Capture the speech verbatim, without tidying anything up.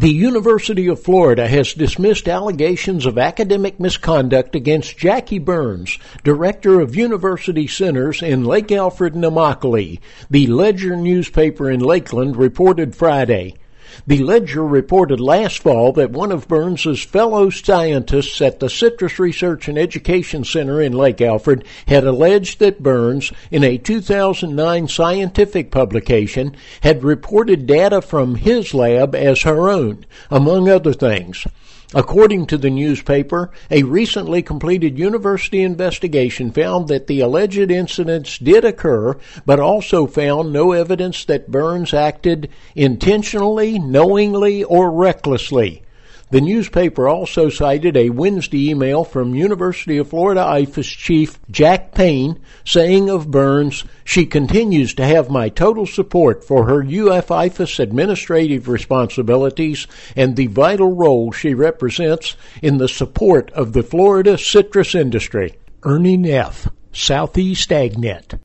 The University of Florida has dismissed allegations of academic misconduct against Jackie Burns, director of University Centers in Lake Alfred and Immokalee, the Ledger newspaper in Lakeland reported Friday. The Ledger reported last fall that one of Burns's fellow scientists at the Citrus Research and Education Center in Lake Alfred had alleged that Burns, in a two thousand nine scientific publication, had reported data from his lab as her own, among other things. According to the newspaper, a recently completed university investigation found that the alleged incidents did occur, but also found no evidence that Burns acted intentionally, knowingly, or recklessly. The newspaper also cited a Wednesday email from University of Florida I F A S chief Jack Payne saying of Burns, "She continues to have my total support for her U F I F A S administrative responsibilities and the vital role she represents in the support of the Florida citrus industry." Ernie Neff, Southeast AgNet.